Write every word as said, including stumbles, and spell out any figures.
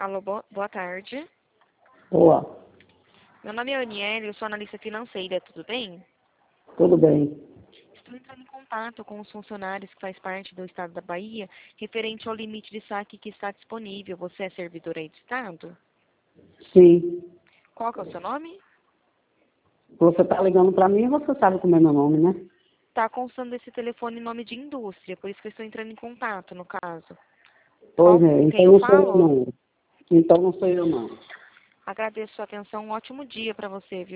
Alô, bo- boa tarde. Boa, Meu nome é Aniele, eu sou analista financeira, tudo bem? tudo bem. Estou entrando em contato com os funcionários que faz parte do Estado da Bahia, referente ao limite de saque que está disponível. Você é servidor aí do Estado? Sim. Qual que é o seu nome? Você está ligando para mim e você sabe como é meu nome, né? Está constando esse telefone em nome de indústria, por isso que eu estou entrando em contato, no caso. Qual Pois é, com quem então eu não sou eu falo? não. Então não sou eu não. Agradeço sua atenção, um ótimo dia para você, viu?